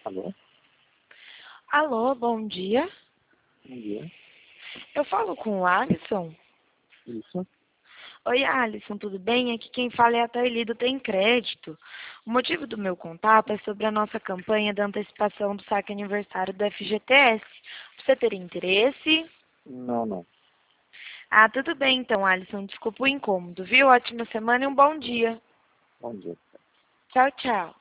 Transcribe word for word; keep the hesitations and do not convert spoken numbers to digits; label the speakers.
Speaker 1: Alô?
Speaker 2: Alô, bom dia.
Speaker 1: Bom dia.
Speaker 2: Eu falo com o Alisson.
Speaker 1: Isso?
Speaker 2: Oi, Alisson, tudo bem? Aqui quem fala é a Taili do Tem Crédito. O motivo do meu contato é sobre a nossa campanha de antecipação do saque aniversário do F G T S. Você teria interesse?
Speaker 1: Não, não.
Speaker 2: Ah, tudo bem então, Alisson. Desculpa o incômodo, viu? Ótima semana e um bom dia.
Speaker 1: Bom dia.
Speaker 2: Tchau, tchau.